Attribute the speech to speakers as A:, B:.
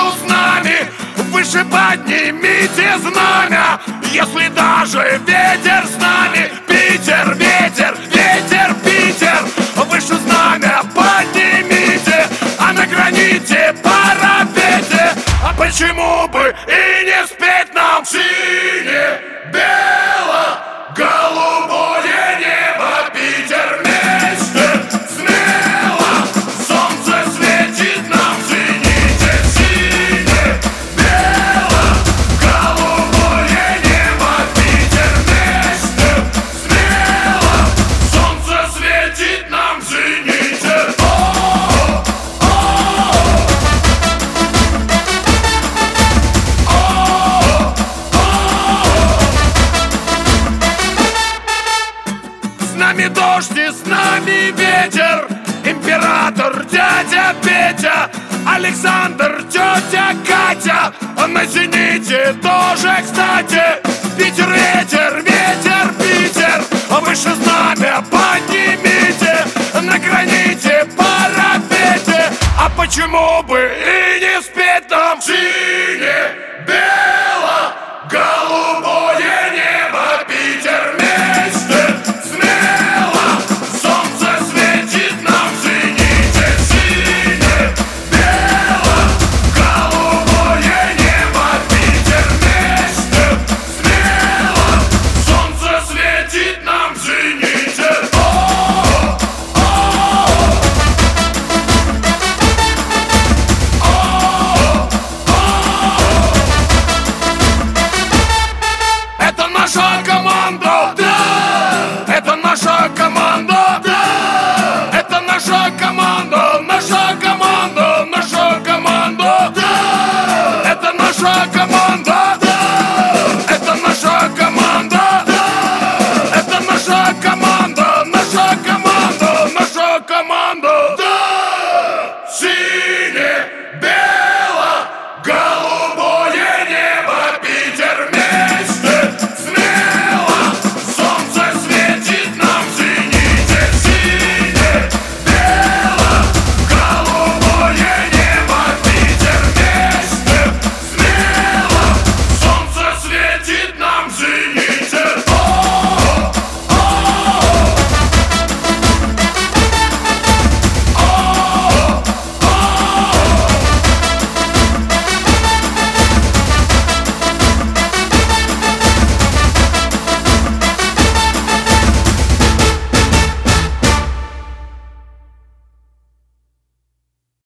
A: между с нами. Выше поднимите знамя, если даже ветер с нами. Питер, ветер, ветер, Питер, выше знамя поднимите, а на граните парапете. А почему бы и не спеть нам синее, бело, голубое небо? Питер вместе, смело, солнце светит нам в зените. Синее, бело, голубое небо. Питер вместе, смело, солнце светит нам в зените. С нами дождь и с нами ветер, император дядя Петя, Александр, тетя Катя, а на зените тоже, кстати. Питер, ветер, ветер, Питер, выше знамя поднимите, на граните парапете. А почему бы и не спеть нам синее, бело, голубое небо? Питер вместе, смело, солнце светит нам в зените. Синее, бело, голубое небо. Питер вместе, смело, солнце светит нам в зените. Это наша команда, да! Это наша команда.